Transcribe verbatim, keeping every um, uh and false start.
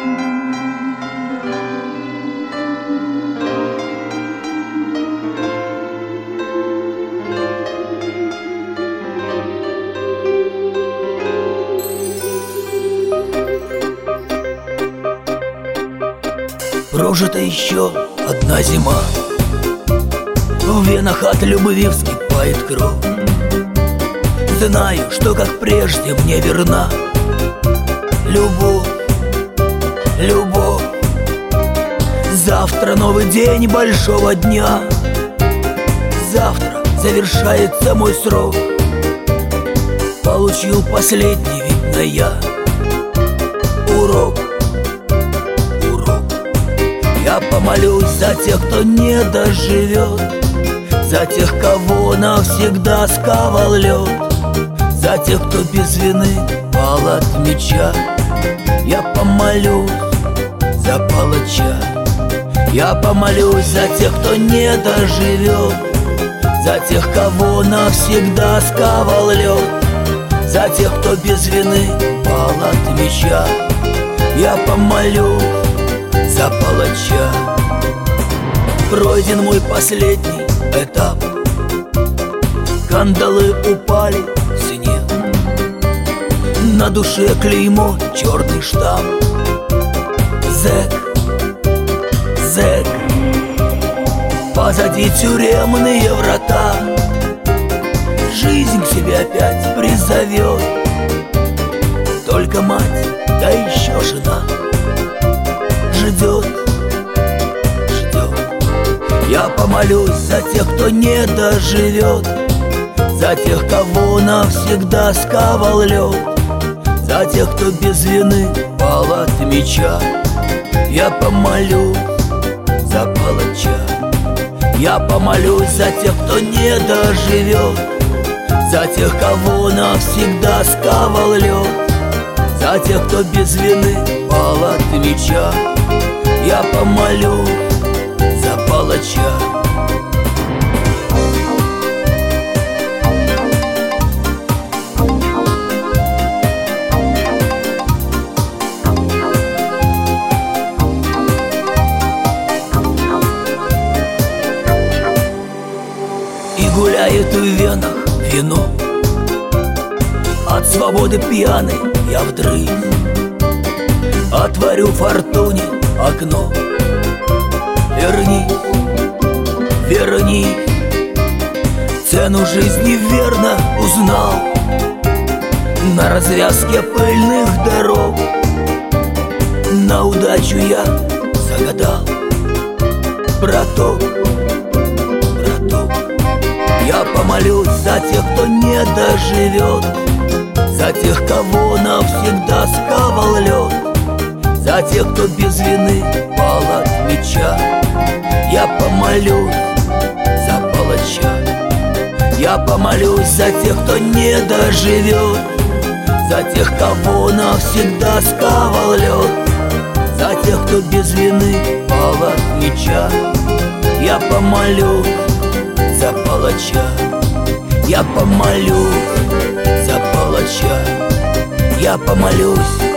Прожита еще одна зима, в венах от любви вскипает кровь. Знаю, что как прежде мне верна любовь, любовь. Завтра новый день большого дня, завтра завершается мой срок. Получил последний, видно, я урок. Я помолюсь за тех, кто не доживет, за тех, кого навсегда сковал лед, за тех, кто без вины пал от меча. Я помолюсь за палача. Я помолюсь за тех, кто не доживет, за тех, кого навсегда сковал лед, за тех, кто без вины пал от меча. Я помолюсь за палача. Пройден мой последний этап, кандалы упали в снег, на душе клеймо, черный штамп. Зэк, зэк, позади тюремные врата. Жизнь к себе опять призовет, только мать, да еще жена ждет, ждет. Я помолюсь за тех, кто не доживет, за тех, кого навсегда сковал лед, за тех, кто без вины пал от меча. Я помолюсь за палача. Я помолюсь за тех, кто не доживет, за тех, кого навсегда сковал лед, за тех, кто без вины пал от меча. Я помолюсь за палача. И гуляет в венах вино, от свободы пьяный я вдрызг отворю фортуне окно. Верни, верни, цену жизни верно узнал на развязке пыльных дорог. На удачу я загадал, браток, браток. Я помолюсь за тех, кто не доживет, за тех, кого навсегда сковал лед, за тех, кто без вины пал от меча. Я помолюсь за палача. Я помолюсь за тех, кто не доживет, за тех, кого навсегда сковал лед, за тех, кто без вины пал от меча. Я помолюсь за палача. Я помолюсь за палача. Я помолюсь